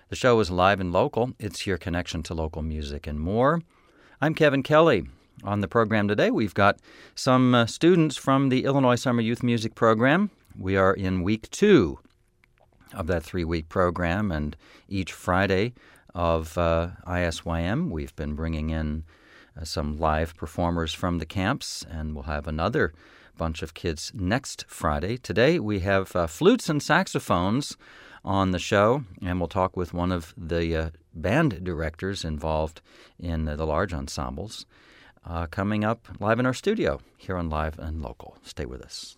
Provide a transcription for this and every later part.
The show is live and local. It's your connection to local music and more. I'm Kevin Kelly. On the program today, we've got some students from the Illinois Summer Youth Music Program. We are in week 2 of that 3-week program, and each Friday of ISYM, we've been bringing in some live performers from the camps, and we'll have another bunch of kids next Friday. Today, we have flutes and saxophones on the show, and we'll talk with one of the band directors involved in the large ensembles coming up live in our studio here on Live and Local. Stay with us.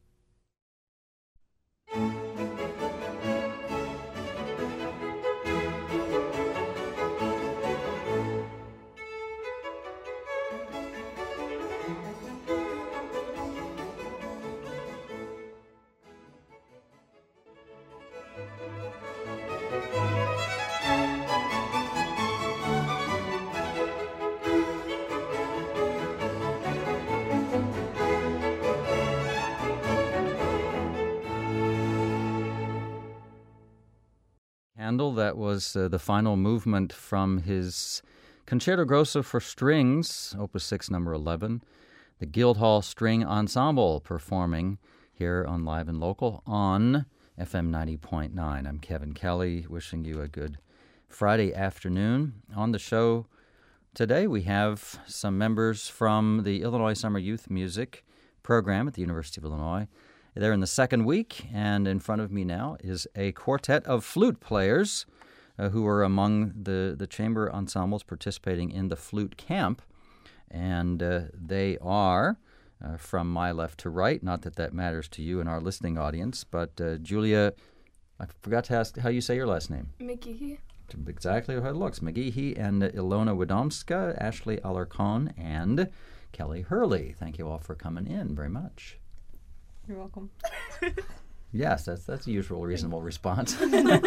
Handel, that was the final movement from his Concerto Grosso for Strings, Opus 6, number 11, the Guildhall String Ensemble performing here on Live and Local on FM 90.9. I'm Kevin Kelly, wishing you a good Friday afternoon. On the show today, we have some members from the Illinois Summer Youth Music Program at the University of Illinois. They're in the second week, and in front of me now is a quartet of flute players who are among the chamber ensembles participating in the flute camp. And they are, from my left to right, not that that matters to you and our listening audience, but Julia, I forgot to ask how you say your last name. McGehee. Exactly how it looks. McGehee and Ilona Widomska, Ashley Alarcon, and Kelly Hurley. Thank you all for coming in very much. You're welcome. Yes, that's the usual reasonable response.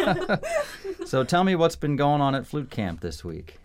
So tell me what's been going on at flute camp this week.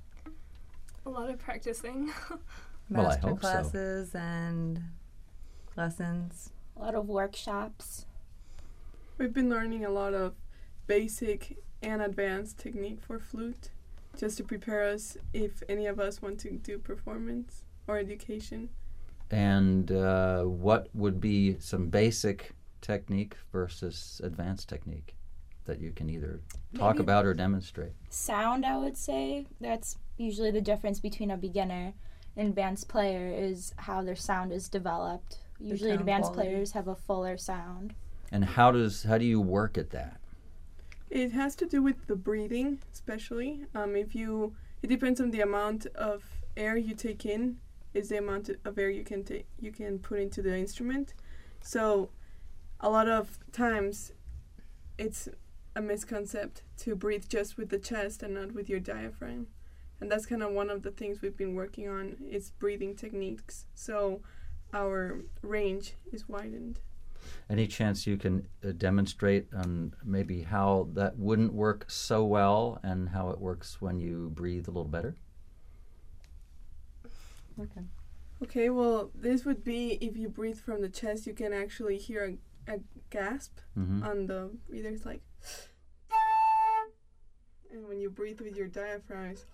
A lot of practicing. Well, I Master hope so. classes and lessons. A lot of workshops. We've been learning a lot of basic and advanced technique for flute, just to prepare us if any of us want to do performance or education. And what would be some basic technique versus advanced technique that you can either talk Maybe about or demonstrate? Sound, I would say. That's usually the difference between a beginner and advanced player is how their sound is developed. Usually tone advanced quality. players have a fuller sound. And how do you work at that? It has to do with the breathing, especially. It depends on the amount of air you take in, is the amount of air you can put into the instrument. So a lot of times it's a misconcept to breathe just with the chest and not with your diaphragm. And that's kind of one of the things we've been working on, is breathing techniques. So our range is widened. Any chance you can demonstrate on maybe how that wouldn't work so well and how it works when you breathe a little better? Okay, well, this would be if you breathe from the chest, you can actually hear a gasp on the breather. It's like, and when you breathe with your diaphragm, it's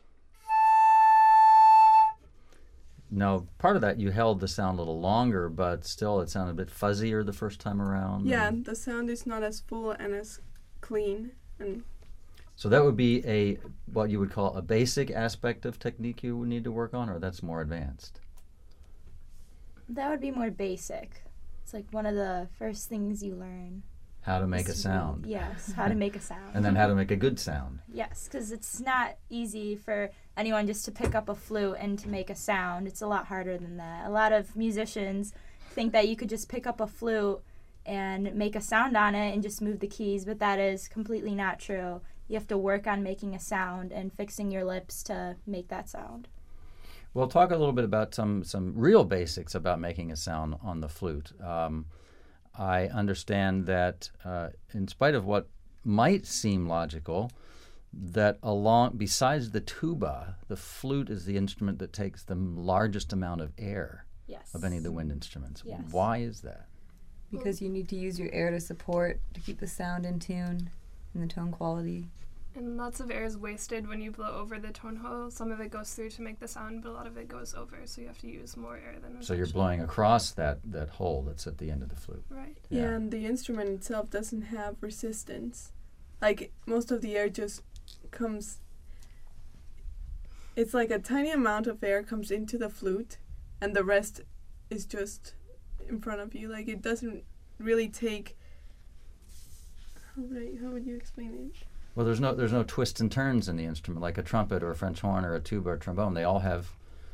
No, part of that you held the sound a little longer, but still it sounded a bit fuzzier the first time around. yeah, the sound is not as full and as clean. And So that would be what you would call a basic aspect of technique you would need to work on, or that's more advanced? That would be more basic. It's like one of the first things you learn. How to make a sound. Yes, how to make a sound. And then how to make a good sound. Yes, because it's not easy for anyone just to pick up a flute and to make a sound. It's a lot harder than that. A lot of musicians think that you could just pick up a flute and make a sound on it and just move the keys, but that is completely not true. You have to work on making a sound and fixing your lips to make that sound. We'll talk a little bit about some real basics about making a sound on the flute. I understand that in spite of what might seem logical, that besides the tuba, the flute is the instrument that takes the largest amount of air of any of the wind instruments. Yes. Why is that? Because you need to use your air to keep the sound in tune and the tone quality. And lots of air is wasted when you blow over the tone hole. Some of it goes through to make the sound, but a lot of it goes over, so you have to use more air than So you're intentional. blowing across that hole that's at the end of the flute. Right. Yeah, and the instrument itself doesn't have resistance. Like, most of the air just comes... It's like a tiny amount of air comes into the flute, and the rest is just in front of you. Like, it doesn't really take... How would you explain it? Well, there's no twists and turns in the instrument like a trumpet or a French horn or a tuba or trombone. They all have,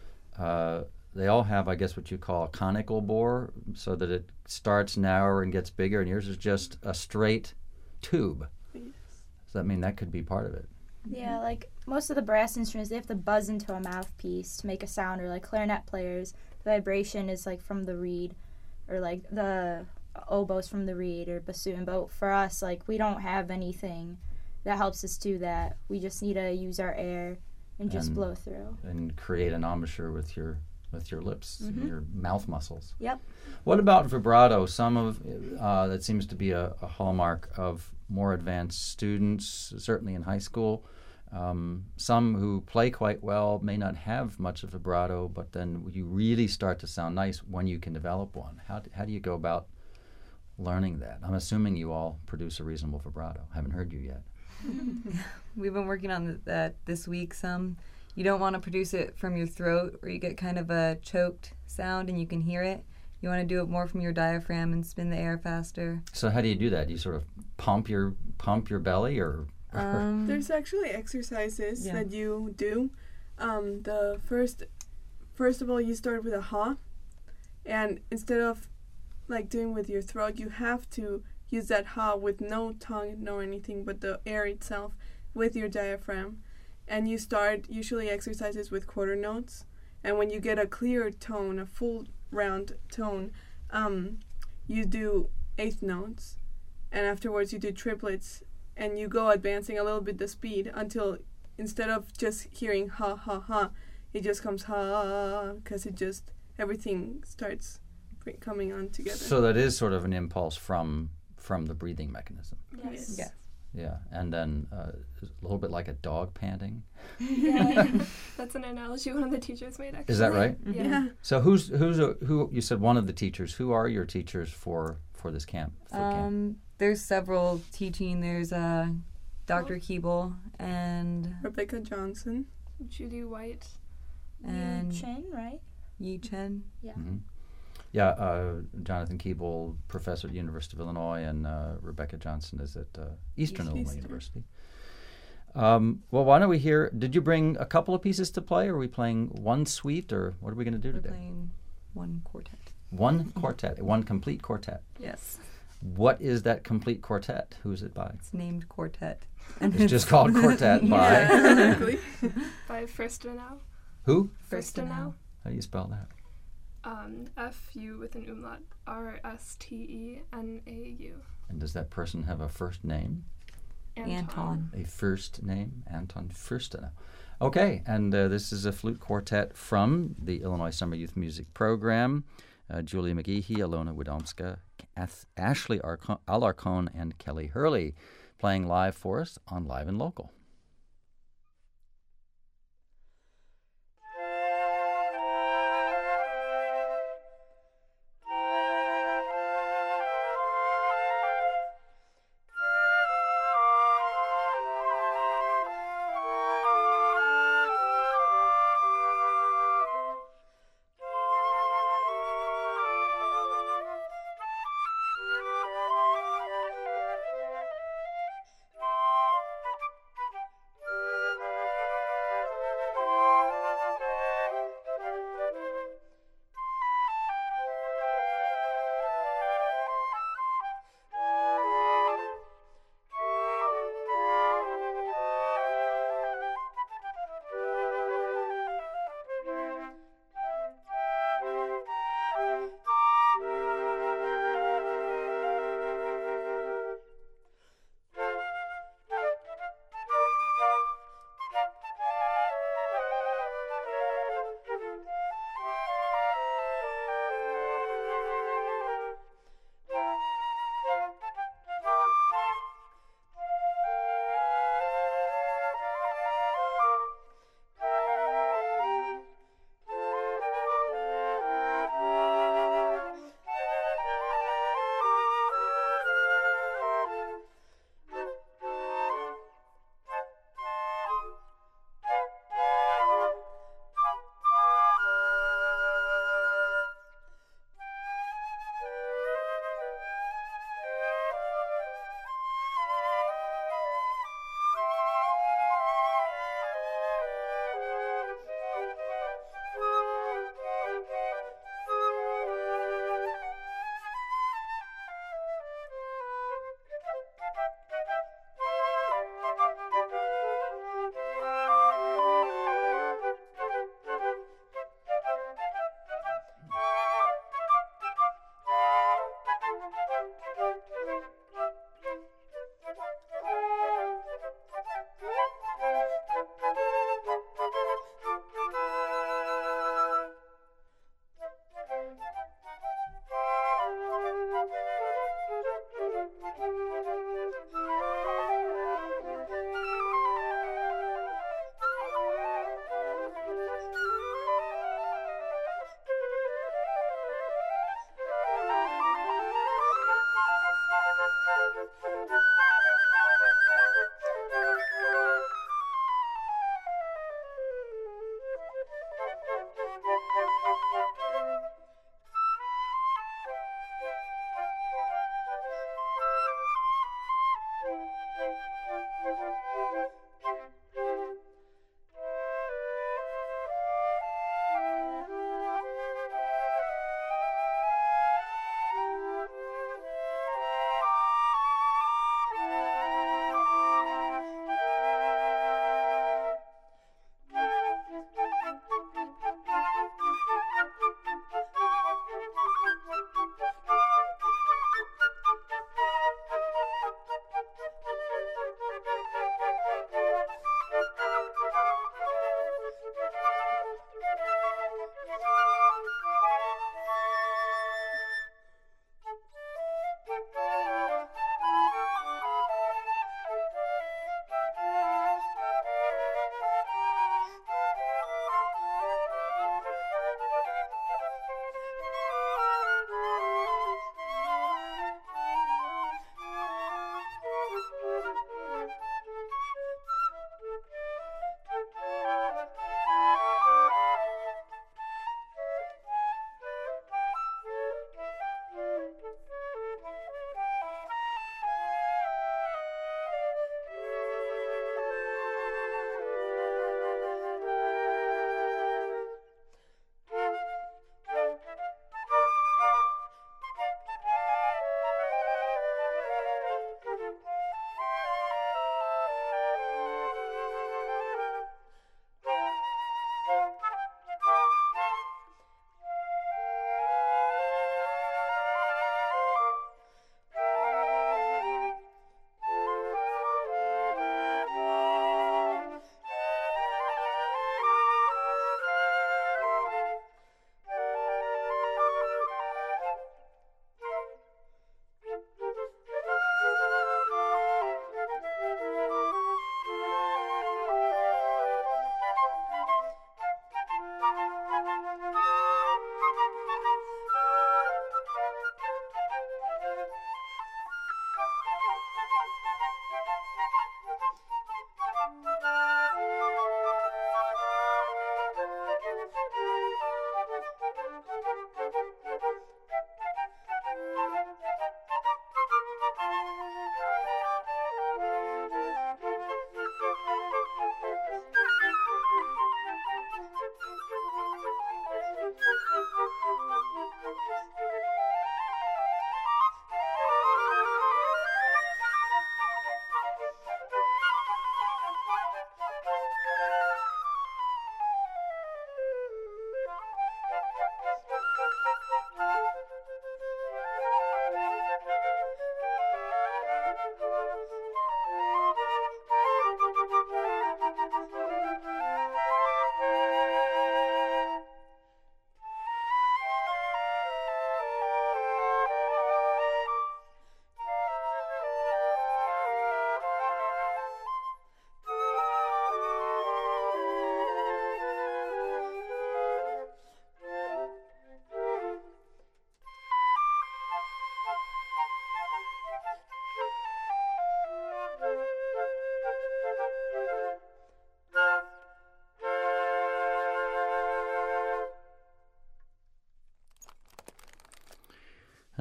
I guess, what you call a conical bore, so that it starts narrower and gets bigger. And yours is just a straight tube. Yes. Does that mean that could be part of it? Yeah, like most of the brass instruments, they have to buzz into a mouthpiece to make a sound, or like clarinet players, the vibration is like from the reed, or like the oboes from the reed, or bassoon. But for us, like, we don't have anything that helps us do that. We just need to use our air and just And- blow through. And create an embouchure with your lips and your mouth muscles. Yep. What about vibrato? Some of that seems to be a hallmark of more advanced students, certainly in high school. Some who play quite well may not have much of vibrato, but then you really start to sound nice when you can develop one. How do you go about learning that? I'm assuming you all produce a reasonable vibrato. I haven't heard you yet. We've been working on that this week some. You don't want to produce it from your throat where you get kind of a choked sound and you can hear it. You want to do it more from your diaphragm and spin the air faster. So how do you do that? Do you sort of pump your belly, or There's actually exercises Yeah. that you do. The first of all, you start with a ha, and instead of like doing with your throat, you have to use that ha with no tongue, no anything, but the air itself with your diaphragm. And you start usually exercises with quarter notes, and when you get a clear tone, a full round tone, you do eighth notes, and afterwards you do triplets, and you go advancing a little bit the speed until instead of just hearing ha ha ha, it just comes ha, because it just everything starts coming on together. so that is sort of an impulse from the breathing mechanism. Yes. Yeah. Yeah, and then a little bit like a dog panting. Yeah. That's an analogy one of the teachers made, actually. Is that right? Yeah. Yeah. So who you said one of the teachers? Who are your teachers for this camp? Foot camp? There's several teaching. There's Dr. Keeble and Rebecca Johnson. Judy White. and Chin, right? Yi Chen. Yeah. Mhm. Yeah, Jonathan Keeble, professor at the University of Illinois, and Rebecca Johnson is at Eastern Illinois Eastern. University. Well, why don't we hear? Did you bring a couple of pieces to play, or are we playing one suite, or what are we going to do We're today? playing one quartet. One quartet, one complete quartet. Yes. What is that complete quartet? Who's it by? It's named Quartet. It's just called Quartet by Yeah, exactly. By Furstenau. who? Furstenau. How do you spell that? F-U with an umlaut. R-S-T-E-N-A-U. And does that person have a first name? Anton. A first name? Anton Furstenau. Okay, and this is a flute quartet from the Illinois Summer Youth Music Program. Julia McGehee, Alona Widomska, Ashley Alarcon, and Kelly Hurley playing live for us on Live and Local.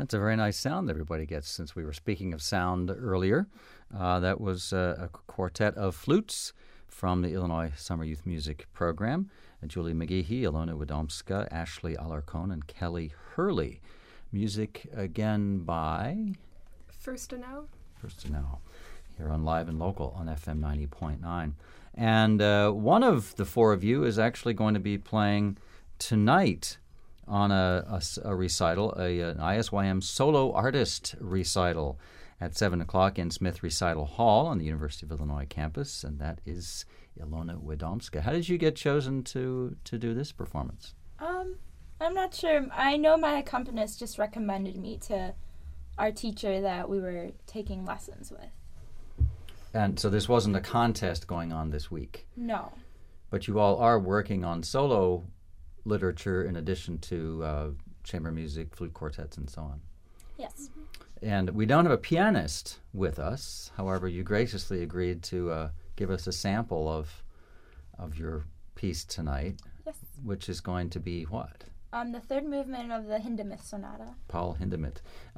That's a very nice sound that everybody gets, since we were speaking of sound earlier. That was a quartet of flutes from the Illinois Summer Youth Music Program. Julie McGehee, Ilona Widomska, Ashley Alarcon, and Kelly Hurley. Music again by First to Know. First to Know, here on Live and Local on FM 90.9. And one of the four of you is actually going to be playing tonight on a recital, an ISYM solo artist recital at 7 o'clock in Smith Recital Hall on the University of Illinois campus, and that is Ilona Widomska. How did you get chosen to do this performance? I'm not sure. I know my accompanist just recommended me to our teacher that we were taking lessons with. And so this wasn't a contest going on this week? No. But you all are working on solo literature in addition to chamber music, flute quartets, and so on. Yes. And we don't have a pianist with us. However, you graciously agreed to give us a sample of your piece tonight. Yes. Which is going to be what? The third movement of the Hindemith Sonata. Paul Hindemith.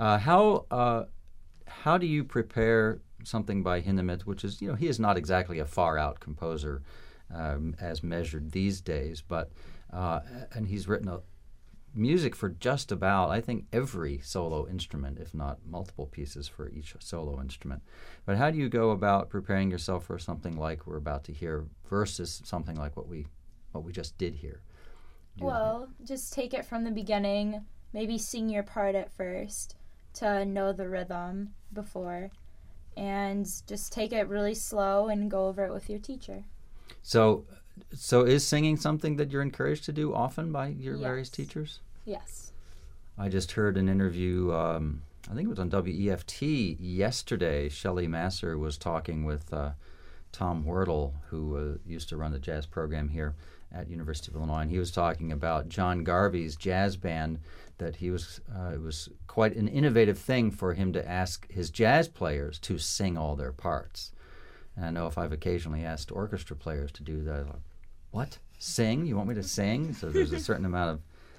How do you prepare something by Hindemith, which is, he is not exactly a far-out composer as measured these days, but and he's written music for just about, I think, every solo instrument, if not multiple pieces for each solo instrument. But how do you go about preparing yourself for something like we're about to hear versus something like what we just did here? Well, just take it from the beginning, maybe sing your part at first to know the rhythm before, and just take it really slow and go over it with your teacher. So is singing something that you're encouraged to do often by your Yes. various teachers? Yes. I just heard an interview, I think it was on WEFT yesterday. Shelley Masser was talking with Tom Wordle, who used to run the jazz program here at University of Illinois, and he was talking about John Garvey's jazz band, that it was quite an innovative thing for him to ask his jazz players to sing all their parts. And I know if I've occasionally asked orchestra players to do that, like, what? Sing? You want me to sing? So there's a certain amount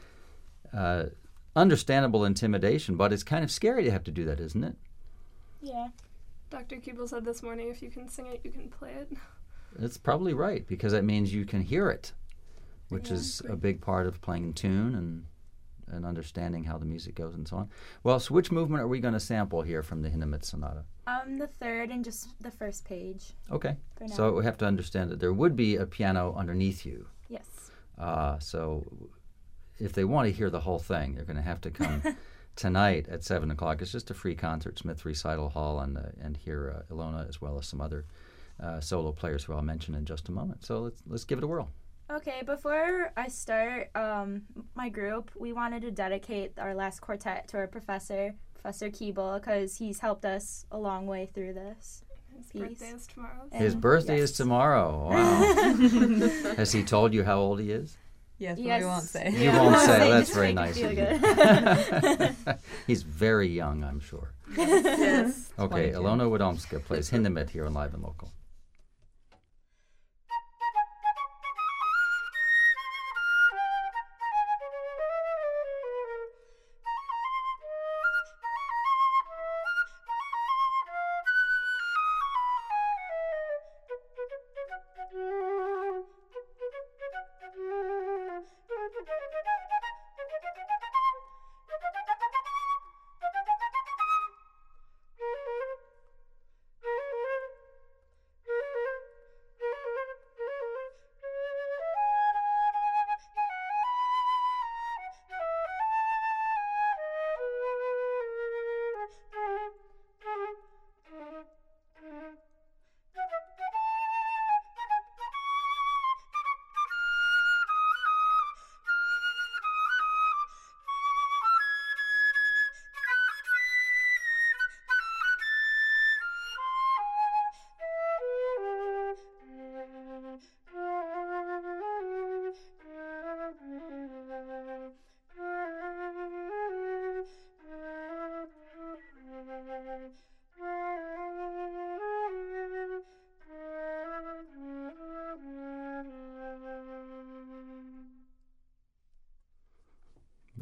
of understandable intimidation, but it's kind of scary to have to do that, isn't it? Yeah. Dr. Keeble said this morning, if you can sing it, you can play it. That's probably right, because that means you can hear it, which is Exactly. a big part of playing tune and understanding how the music goes and so on. Well, so which movement are we going to sample here from the Hindemith Sonata? The third and just the first page Okay. for now. So we have to understand that there would be a piano underneath you. Yes. So if they want to hear the whole thing, they're going to have to come tonight at 7 o'clock. It's just a free concert, Smith Recital Hall, and hear Ilona as well as some other solo players who I'll mention in just a moment. So let's give it a whirl. Okay, before I start my group, we wanted to dedicate our last quartet to our Professor Keeble, because he's helped us a long way through this. His Peace. birthday is tomorrow. And- His birthday is yes. tomorrow. Wow. Has he told you how old he is? Yes, but Yes. we won't say. You won't say. Just That's to very make nice it of feel you. good. He's very young, I'm sure. Yes. Okay, 22. Ilona Widomska plays Hindemith here on Live and Local.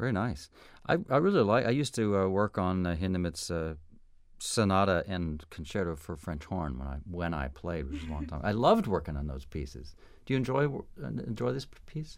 Very nice. I really like. I used to work on Hindemith's sonata and concerto for French horn when I played, which was a long time. I loved working on those pieces. Do you enjoy this piece?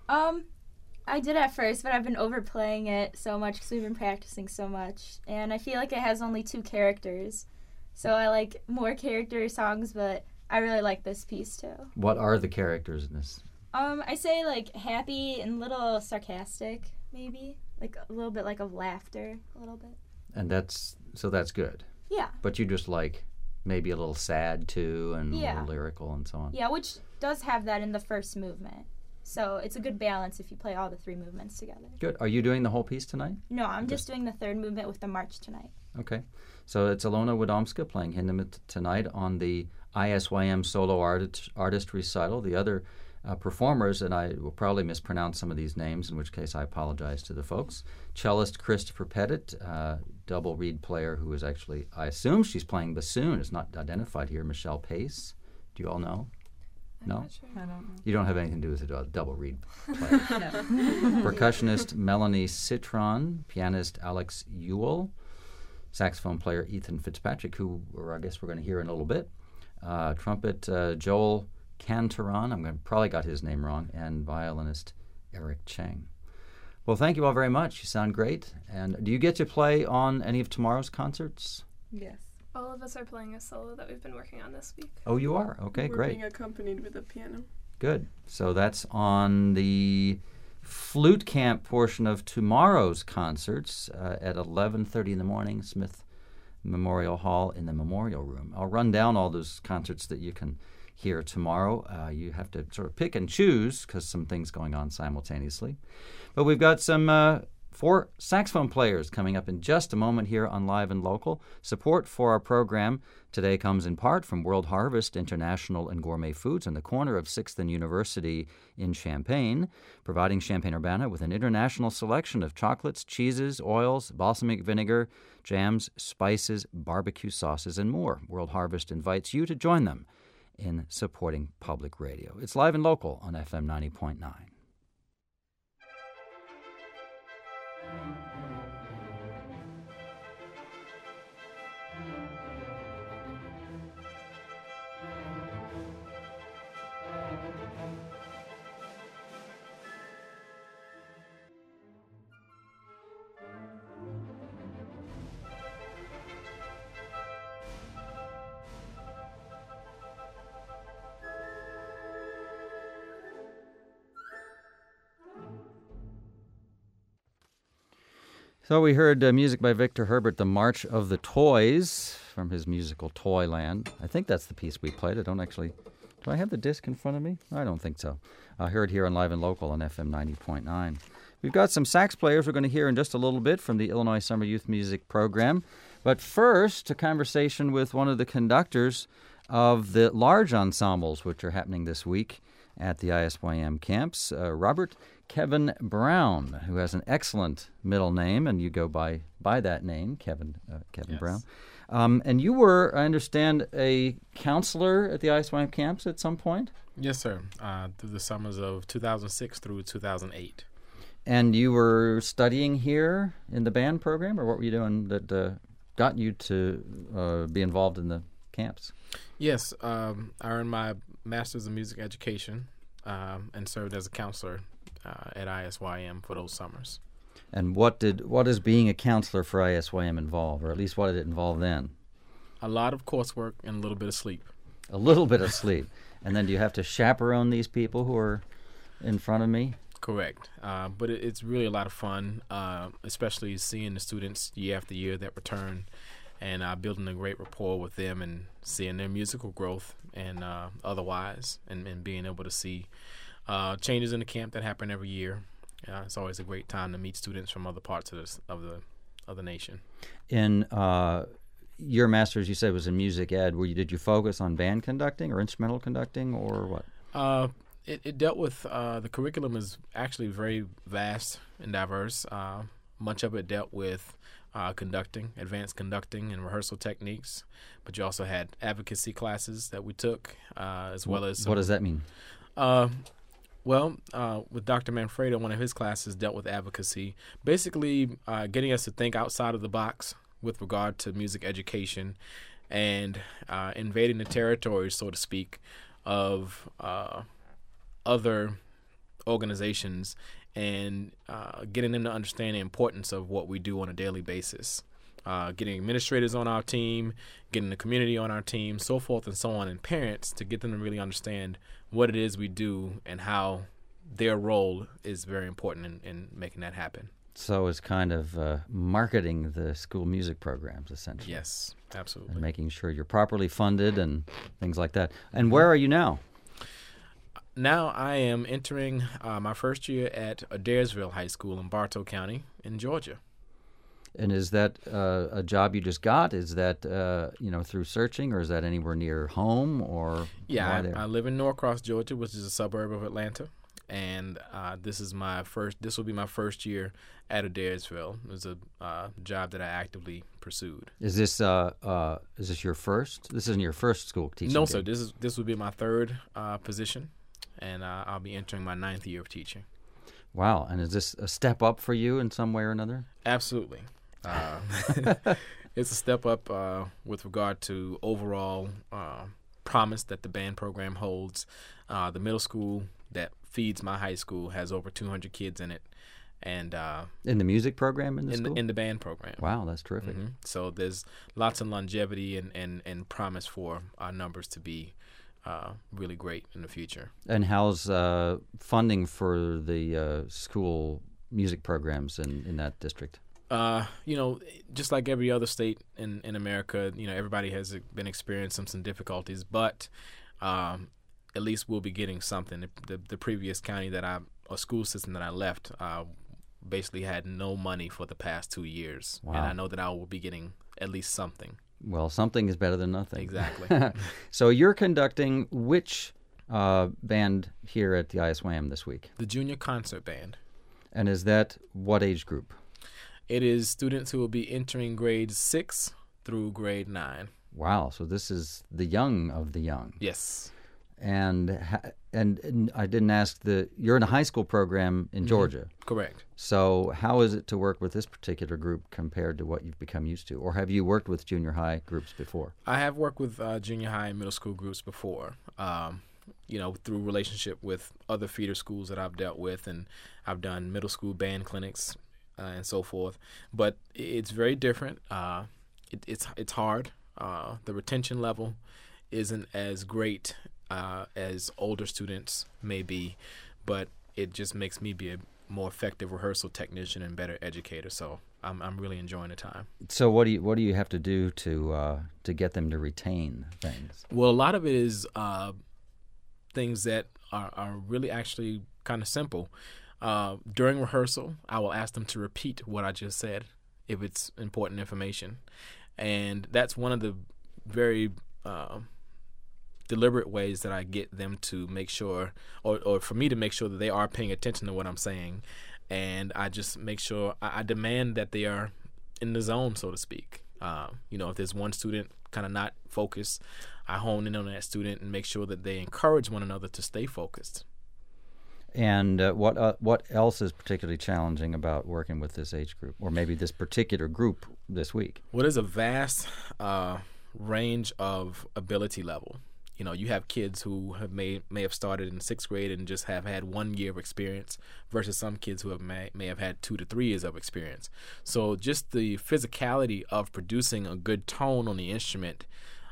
I did at first, but I've been overplaying it so much because we've been practicing so much, and I feel like it has only 2 characters, so I like more character songs, but I really like this piece too. What are the characters in this? I say like happy and a little sarcastic, maybe like a little bit like of laughter, a little bit. And that's good. Yeah. But you just like maybe a little sad too, and Yeah. a little lyrical and so on. Yeah, which does have that in the first movement. So it's a good balance if you play all the 3 movements together. Good. Are you doing the whole piece tonight? No, I'm just doing the 3rd movement with the march tonight. Okay. So it's Ilona Widomska playing Hindemith tonight on the ISYM Solo Artist Recital. The other performers, and I will probably mispronounce some of these names, in which case I apologize to the folks. Cellist Christopher Pettit, double reed player who is actually, I assume she's playing bassoon. It's not identified here. Michelle Pace. Do you all know? I'm No? not sure. I don't know. You don't have anything to do with a double reed player. Percussionist Melanie Citron, pianist Alex Ewell, saxophone player Ethan Fitzpatrick, who I guess we're going to hear in a little bit, trumpet Joel Cantoron, probably got his name wrong, and violinist Eric Cheng. Well, thank you all very much. You sound great. And do you get to play on any of tomorrow's concerts? Yes. All of us are playing a solo that we've been working on this week. Oh, you are? Okay, We're great. being accompanied with a piano. Good. So that's on the flute camp portion of tomorrow's concerts at 11:30 in the morning, Smith Memorial Hall in the Memorial Room. I'll run down all those concerts that you can hear tomorrow. You have to sort of pick and choose because some things going on simultaneously. But we've got some 4 saxophone players coming up in just a moment here on Live and Local. Support for our program today comes in part from World Harvest International and Gourmet Foods in the corner of 6th and University in Champaign, providing Champaign-Urbana with an international selection of chocolates, cheeses, oils, balsamic vinegar, jams, spices, barbecue sauces, and more. World Harvest invites you to join them in supporting public radio. It's Live and Local on FM 90.9. So we heard music by Victor Herbert, The March of the Toys, from his musical Toyland. I think that's the piece we played. Do I have the disc in front of me? I don't think so. I heard here on Live and Local on FM 90.9. We've got some sax players we're going to hear in just a little bit from the Illinois Summer Youth Music Program. But first, a conversation with one of the conductors of the large ensembles which are happening this week at the ISYM camps, Robert Kevin Brown, who has an excellent middle name, and you go by that name, Kevin yes. Brown. And you were, I understand, a counselor at the ISYM camps at some point? Yes, sir, through the summers of 2006 through 2008. And you were studying here in the band program, or what were you doing that got you to be involved in the camps? Yes, I earned my Master's in Music Education and served as a counselor at ISYM for those summers. And what does being a counselor for ISYM involve, or at least what did it involve then? A lot of coursework and a little bit of sleep. A little bit of sleep. And then do you have to chaperone these people who are in front of me? Correct. But it's really a lot of fun, especially seeing the students year after year that return and building a great rapport with them and seeing their musical growth and otherwise, and being able to see changes in the camp that happen every year. It's always a great time to meet students from other parts of the nation. In your master's, you said was in music ed. Did you focus on band conducting or instrumental conducting, or what? It dealt with the curriculum is actually very vast and diverse. Much of it dealt with conducting, advanced conducting and rehearsal techniques, but you also had advocacy classes that we took as well as what does that mean? Well, with Dr. Manfredo, one of his classes dealt with advocacy, basically getting us to think outside of the box with regard to music education and invading the territory, so to speak, of other organizations and getting them to understand the importance of what we do on a daily basis. Getting administrators on our team, getting the community on our team, so forth and so on, and parents to get them to really understand what it is we do and how their role is very important in making that happen. So it's kind of marketing the school music programs, essentially. Yes, absolutely. And making sure you're properly funded and things like that. And where are you now? Now I am entering my first year at Adairsville High School in Bartow County in Georgia. And is that a job you just got? Is that through searching, or is that anywhere near home? Or yeah, I live in Norcross, Georgia, which is a suburb of Atlanta, and this will be my first year at Adairsville. It was a job that I actively pursued. Is this your first? This isn't your first school teaching? No, gig. sir. This will be my third position, and I'll be entering my 9th year of teaching. Wow! And is this a step up for you in some way or another? Absolutely. It's a step up with regard to overall promise that the band program holds. The middle school that feeds my high school has over 200 kids in it, and in the music program in the school? In the band program. Wow, that's terrific. Mm-hmm. So there's lots of longevity and promise for our numbers to be really great in the future. And how's funding for the school music programs in that district? Just like every other state in America, everybody has been experiencing some difficulties, but at least we'll be getting something. The previous county school system that I left basically had no money for the past 2 years. Wow. And I know that I will be getting at least something. Well, something is better than nothing. Exactly. So you're conducting which band here at the ISWAM this week? The Junior Concert Band. And is that what age group? It is students who will be entering grades 6 through grade 9. Wow, so this is the young of the young. Yes. And I didn't ask you're in a high school program in Georgia. Correct. So how is it to work with this particular group compared to what you've become used to? Or have you worked with junior high groups before? I have worked with junior high and middle school groups before, through relationship with other feeder schools that I've dealt with, and I've done middle school band clinics and so forth. But it's very different. It's hard. The retention level isn't as great as older students may be, but it just makes me be a more effective rehearsal technician and better educator. So I'm really enjoying the time. So what do you have to do to get them to retain things? Well, a lot of it is things that are really actually kind of simple. During rehearsal, I will ask them to repeat what I just said if it's important information, and that's one of the very deliberate ways that I get them to make sure, or for me to make sure that they are paying attention to what I'm saying. And I just make sure, I demand that they are in the zone, so to speak. If there's one student kind of not focused, I hone in on that student and make sure that they encourage one another to stay focused. And what else is particularly challenging about working with this age group, or maybe this particular group this week? Well, there's a vast range of ability level. You have kids who may have started in 6th grade and just have had 1 year of experience versus some kids who may have had 2 to 3 years of experience. So just the physicality of producing a good tone on the instrument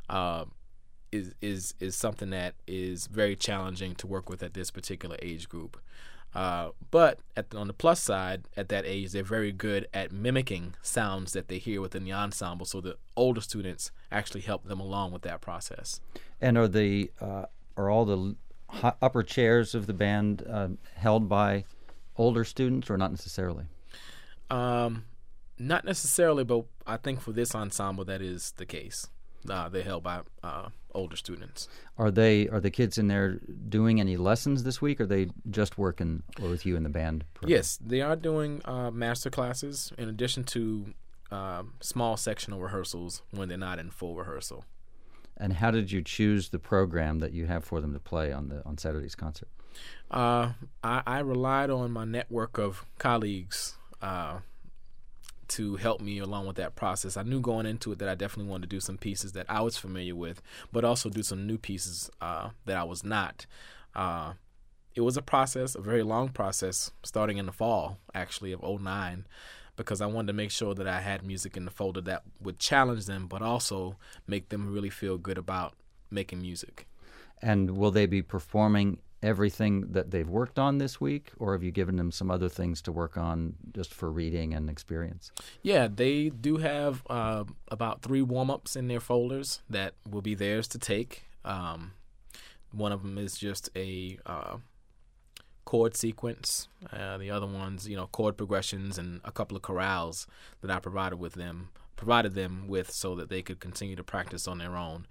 is something that is very challenging to work with at this particular age group. But on the plus side, at that age, they're very good at mimicking sounds that they hear within the ensemble, so the older students actually help them along with that process. And are all the upper chairs of the band held by older students, or not necessarily? Not necessarily, but I think for this ensemble that is the case. They're held by older students. Are the kids in there doing any lessons this week, or are they just working with you in the band program? Yes, they are doing master classes in addition to small sectional rehearsals when they're not in full rehearsal. And how did you choose the program that you have for them to play on Saturday's concert? I relied on my network of colleagues to help me along with that process. I knew going into it that I definitely wanted to do some pieces that I was familiar with, but also do some new pieces that I was not. It was a process, a very long process, starting in the fall, actually, of 2009, because I wanted to make sure that I had music in the folder that would challenge them, but also make them really feel good about making music. And will they be performing everything that they've worked on this week, or have you given them some other things to work on just for reading and experience? Yeah, they do have about 3 warm-ups in their folders that will be theirs to take. One of them is just a chord sequence. The other one's, chord progressions and a couple of chorales that I provided them with so that they could continue to practice on their own.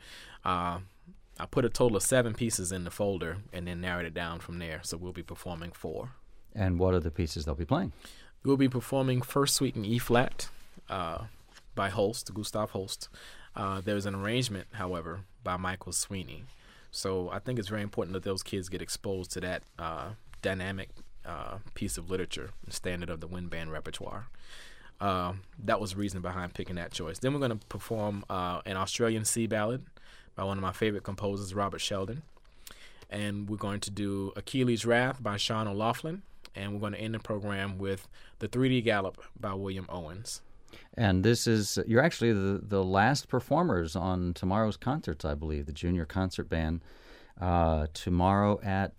I put a total of 7 pieces in the folder and then narrowed it down from there. So we'll be performing 4. And what are the pieces they'll be playing? We'll be performing First Suite in E-flat by Holst, Gustav Holst. There's an arrangement, however, by Michael Sweeney. So I think it's very important that those kids get exposed to that dynamic piece of literature, the standard of the wind band repertoire. That was the reason behind picking that choice. Then we're going to perform an Australian sea ballad by one of my favorite composers, Robert Sheldon. And we're going to do Achilles' Wrath by Sean O'Loughlin. And we're going to end the program with The 3D Gallop by William Owens. And you're actually the last performers on tomorrow's concerts, I believe, the Junior Concert Band. Tomorrow at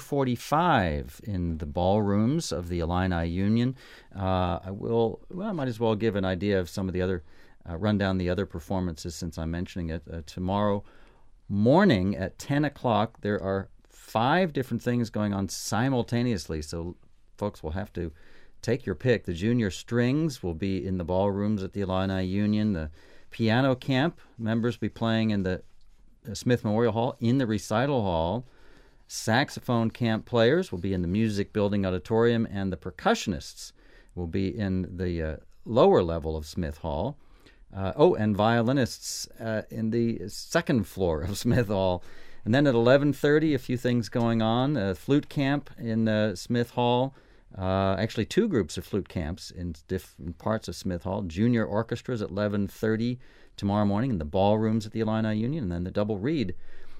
2:45 in the ballrooms of the Illini Union. I might as well give an idea of some of the other run down the other performances since I'm mentioning it. Tomorrow morning at 10 o'clock, there are 5 different things going on simultaneously, so folks will have to take your pick. The junior strings will be in the ballrooms at the Illini Union. The piano camp members will be playing in the Smith Memorial Hall in the recital hall. Saxophone camp players will be in the Music Building Auditorium, and the percussionists will be in the lower level of Smith Hall. And violinists in the second floor of Smith Hall. And then at 11:30, a few things going on. Flute camp in Smith Hall. Actually, 2 groups of flute camps in different parts of Smith Hall. Junior orchestras at 11:30 tomorrow morning in the ballrooms at the Illini Union. And then the double reed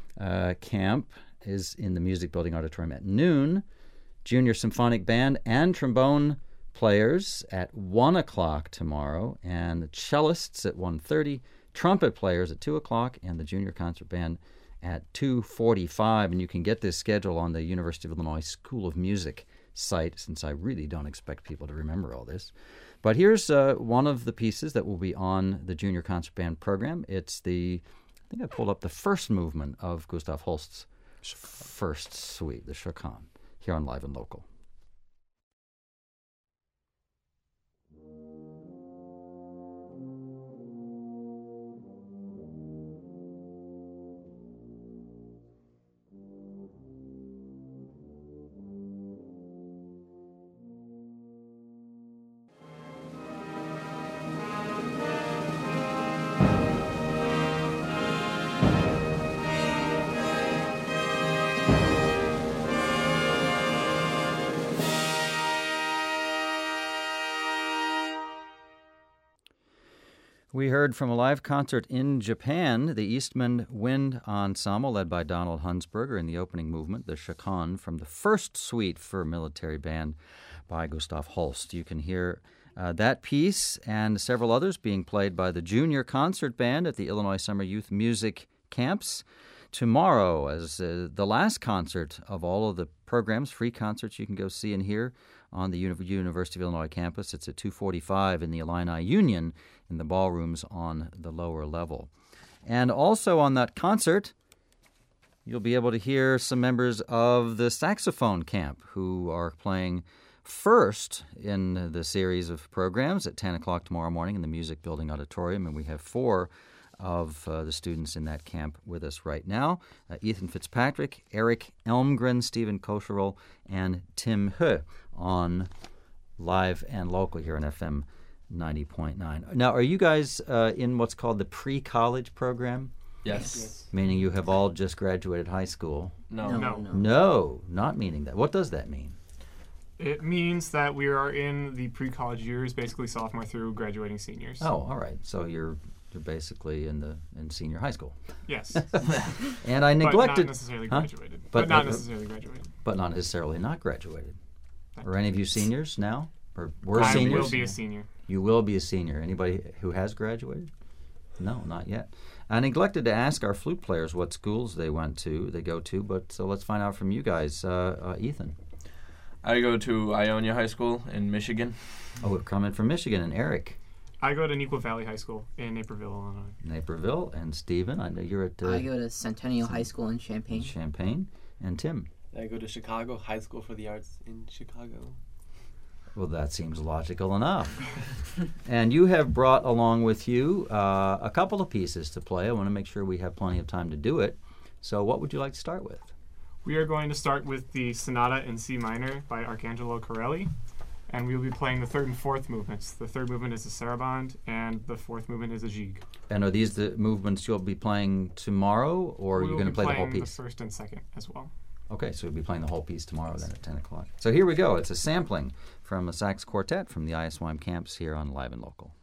camp is in the Music Building Auditorium at noon. Junior symphonic band and trombone players at 1 o'clock tomorrow, and the cellists at 1:30, trumpet players at 2 o'clock, and the junior concert band at 2:45. And you can get this schedule on the University of Illinois School of Music site, since I really don't expect people to remember all this. But here's one of the pieces that will be on the junior concert band program. It's I think I pulled up the first movement of Gustav Holst's first suite, the Chaconne, here on Live and Local. We heard from a live concert in Japan, the Eastman Wind Ensemble, led by Donald Hunsberger in the opening movement, the Chaconne, from the first suite for military band by Gustav Holst. You can hear that piece and several others being played by the Junior Concert Band at the Illinois Summer Youth Music Camps. Tomorrow, as the last concert of all of the programs, free concerts you can go see and hear on the University of Illinois campus. It's at 2:45 in the Illini Union in the ballrooms on the lower level. And also on that concert, you'll be able to hear some members of the saxophone camp who are playing first in the series of programs at 10 o'clock tomorrow morning in the Music Building Auditorium. And we have 4 of the students in that camp with us right now. Ethan Fitzpatrick, Eric Elmgren, Stephen Kosherol, and Tim He on Live and Local here on FM 90.9. Now, are you guys in what's called the pre-college program? Yes. Meaning you have all just graduated high school. No. No, not meaning that. What does that mean? It means that we are in the pre-college years, basically sophomore through graduating seniors. Oh, all right. So you're basically in senior high school. Yes. And I neglected. But not necessarily Huh? graduated. But- But not but- necessarily graduated. But not necessarily not graduated. That- Are any of you seniors now? Or were I seniors? will be a senior. You will be a senior. Anybody who has graduated? No, not yet. I neglected to ask our flute players what schools they go to, but so let's find out from you guys. Ethan. I go to Ionia High School in Michigan. Oh, we're coming from Michigan. And Eric. I go to Neuqua Valley High School in Naperville, Illinois. Naperville. And Stephen. I know you're at I go to Centennial High School in Champaign. Champaign. And Tim. I go to Chicago High School for the Arts in Chicago. Well, that seems logical enough. And you have brought along with you a couple of pieces to play. I want to make sure we have plenty of time to do it. So what would you like to start with? We are going to start with the Sonata in C minor by Arcangelo Corelli, and we will be playing the third and fourth movements. The third movement is a sarabande, and the fourth movement is a gigue. And are these the movements you'll be playing tomorrow, or are you going to play the whole We will be piece? playing the first and second as well. Okay, so we'll be playing the whole piece tomorrow then at 10 o'clock. So here we go. It's a sampling from a sax quartet from the ISWAM campus here on Live and Local.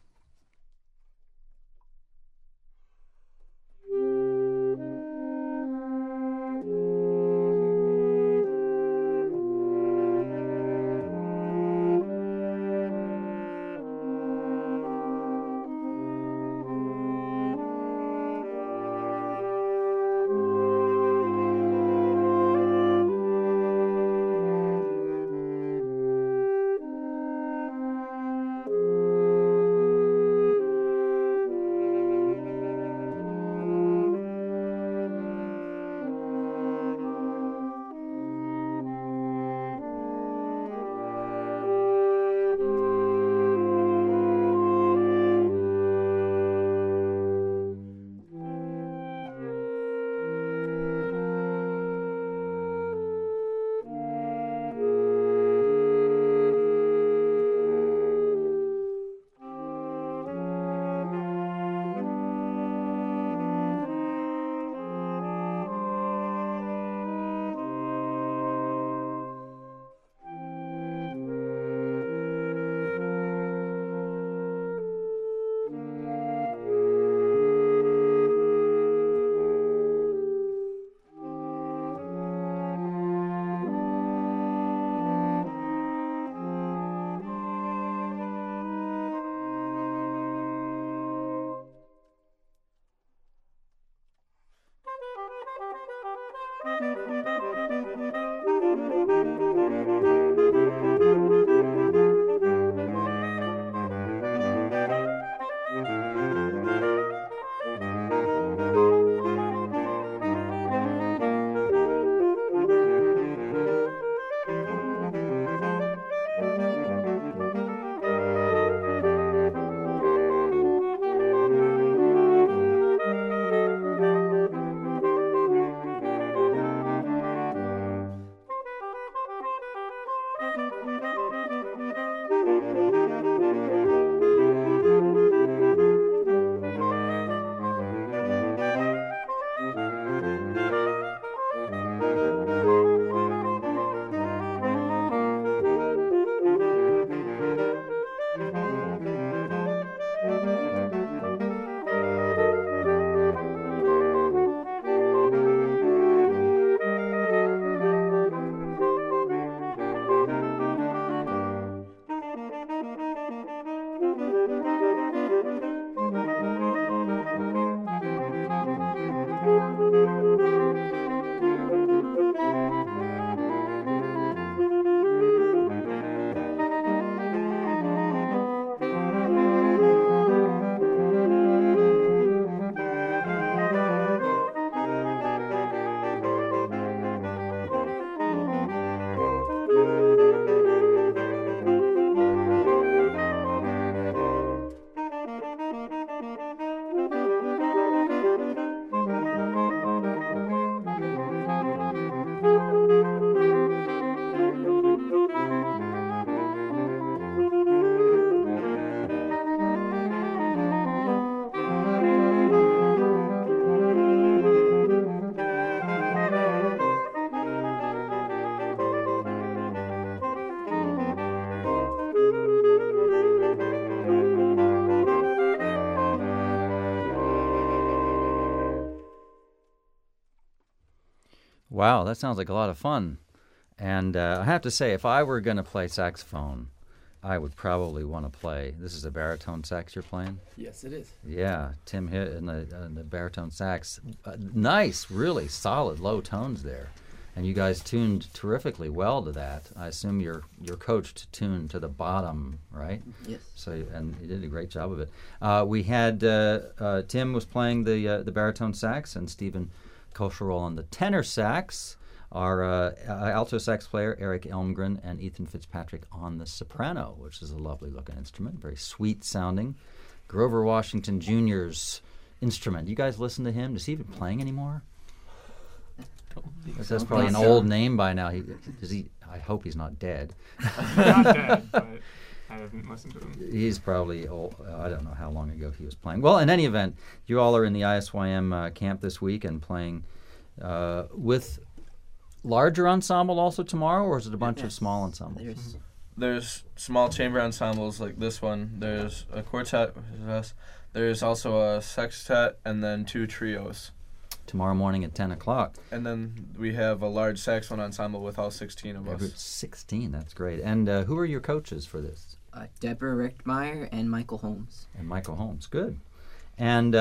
Wow, that sounds like a lot of fun. And I have to say, if I were going to play saxophone, I would probably want to play. This is a baritone sax you're playing? Yes, it is. Yeah, Tim hit in the baritone sax. Nice, really solid low tones there. And you guys tuned terrifically well to that. I assume you're coached to tune to the bottom, right? Yes. So and you did a great job of it. We had Tim was playing the baritone sax, and Stephen Kosherol on the tenor sax. Our alto sax player Eric Elmgren and Ethan Fitzpatrick on the soprano, which is a lovely looking instrument, very sweet sounding. Grover Washington Jr.'s instrument. You guys listen to him? Is he even playing anymore? That's probably an old name by now. I hope he's not dead. Not dead, but I haven't listened to him. He's probably old. I don't know how long ago he was playing. Well, in any event, you all are in the ISYM camp this week and playing with larger ensemble also tomorrow, or is it a bunch of small ensembles? There's small chamber ensembles like this one. There's a quartet, which is us. There's also a sextet and then 2 trios. Tomorrow morning at 10 o'clock. And then we have a large saxophone ensemble with all 16 of us. 16, that's great. And who are your coaches for this? Deborah Richtmeyer and Michael Holmes. And Michael Holmes, good. And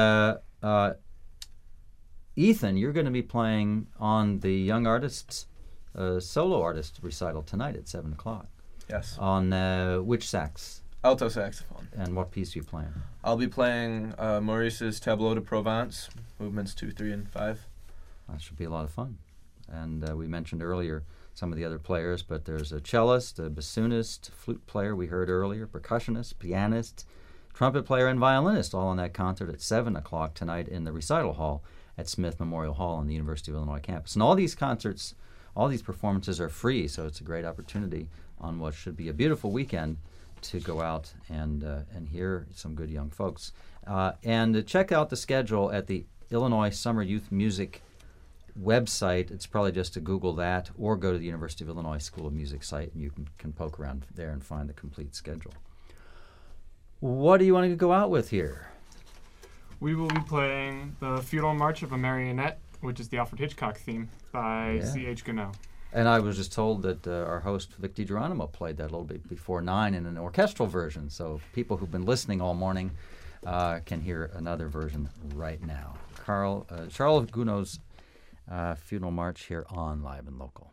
Ethan, you're going to be playing on the Young Artists solo artist recital tonight at 7 o'clock. Yes. On which sax? Alto saxophone. And what piece are you playing? I'll be playing Maurice's Tableau de Provence, movements 2, 3, and 5. That should be a lot of fun. And we mentioned earlier some of the other players, but there's a cellist, a bassoonist, flute player we heard earlier, percussionist, pianist, trumpet player, and violinist, all on that concert at 7 o'clock tonight in the recital hall at Smith Memorial Hall on the University of Illinois campus. And all these concerts, all these performances are free, so it's a great opportunity on what should be a beautiful weekend to go out and hear some good young folks. And check out the schedule at the Illinois Summer Youth Music website. It's probably just to Google that or go to the University of Illinois School of Music site, and you can poke around there and find the complete schedule. What do you want to go out with here? We will be playing the Funeral March of a Marionette, which is the Alfred Hitchcock theme by C.H. Gounod. And I was just told that our host, Vic DiGeronimo, played that a little bit before 9 in an orchestral version. So people who've been listening all morning can hear another version right now. Charles Gounod's Funeral March here on Live and Local.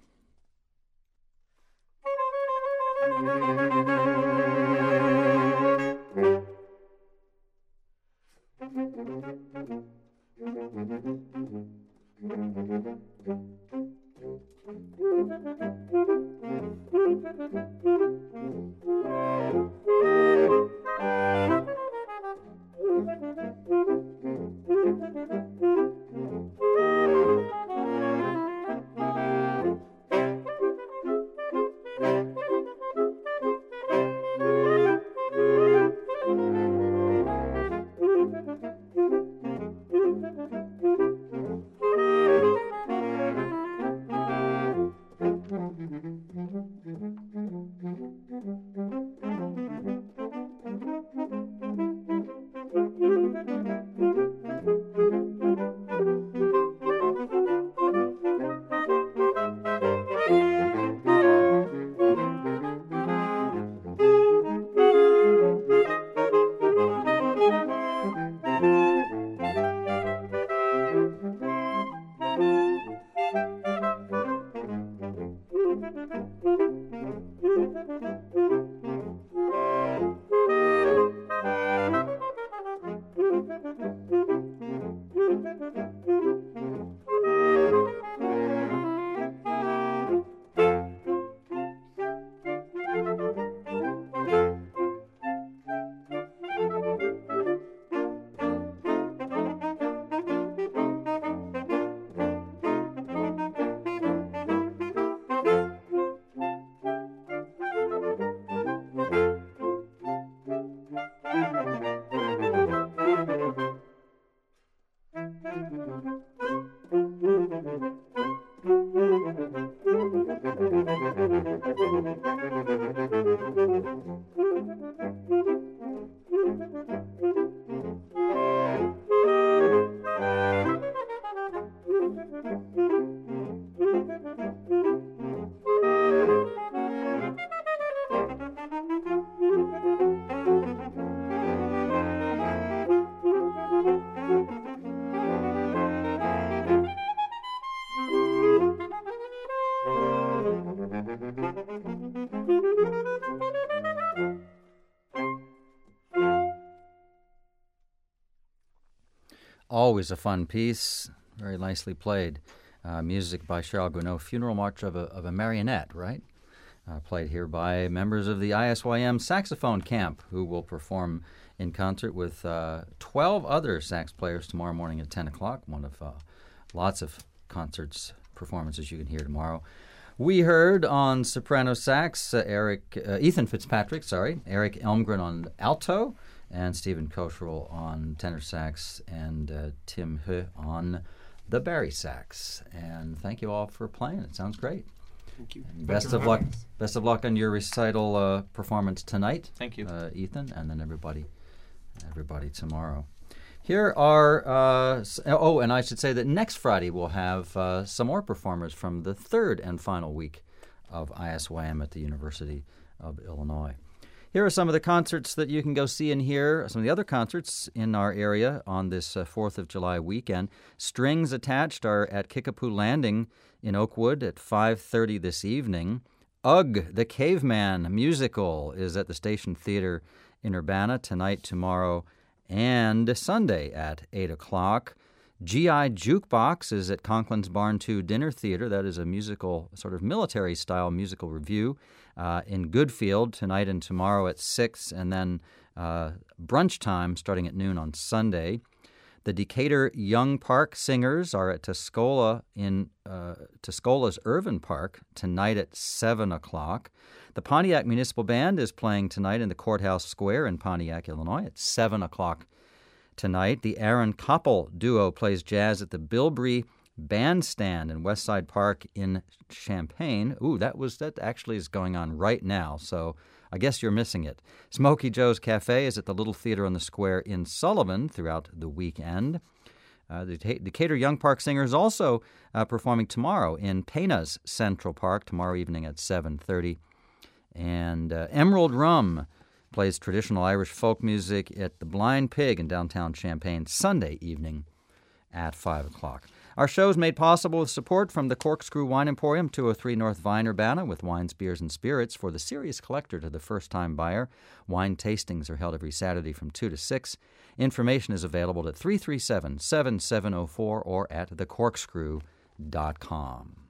Always a fun piece, very nicely played. Music by Cheryl Guineau, Funeral March of a Marionette, right? Played here by members of the ISYM Saxophone Camp, who will perform in concert with 12 other sax players tomorrow morning at 10 o'clock. One of lots of concerts, performances you can hear tomorrow. We heard on soprano sax Ethan Fitzpatrick, Eric Elmgren on alto, and Stephen Cottrell on tenor sax, and Tim He on the Barry sax. And thank you all for playing. It sounds great. Thank you. Best of luck. Best of luck on your recital performance tonight. Thank you, Ethan, and then everybody tomorrow. Here are and I should say that next Friday we'll have some more performers from the third and final week of ISYM at the University of Illinois. Here are some of the concerts that you can go see and hear, some of the other concerts in our area on this 4th of July weekend. Strings Attached are at Kickapoo Landing in Oakwood at 5:30 this evening. Ugg, the Caveman musical is at the Station Theater in Urbana tonight, tomorrow, and Sunday at 8 o'clock. G.I. Jukebox is at Conklin's Barn 2 Dinner Theater. That is a musical, sort of military-style musical review in Goodfield tonight and tomorrow at 6, and then brunch time starting at noon on Sunday. The Decatur Young Park Singers are at Tuscola in Tuscola's Irvin Park tonight at 7 o'clock. The Pontiac Municipal Band is playing tonight in the Courthouse Square in Pontiac, Illinois at 7 o'clock tonight. The Aaron Koppel Duo plays jazz at the Bilbrey Bandstand in Westside Park in Champaign. Ooh, that actually is going on right now, so I guess you're missing it. Smokey Joe's Cafe is at the Little Theater on the Square in Sullivan throughout the weekend. The Decatur Young Park Singers also performing tomorrow in Pena's Central Park, tomorrow evening at 7:30. And Emerald Rum plays traditional Irish folk music at the Blind Pig in downtown Champaign Sunday evening at 5 o'clock. Our show is made possible with support from the Corkscrew Wine Emporium, 203 North Vine, Urbana, with wines, beers, and spirits for the serious collector to the first-time buyer. Wine tastings are held every Saturday from 2 to 6. Information is available at 337-7704 or at thecorkscrew.com.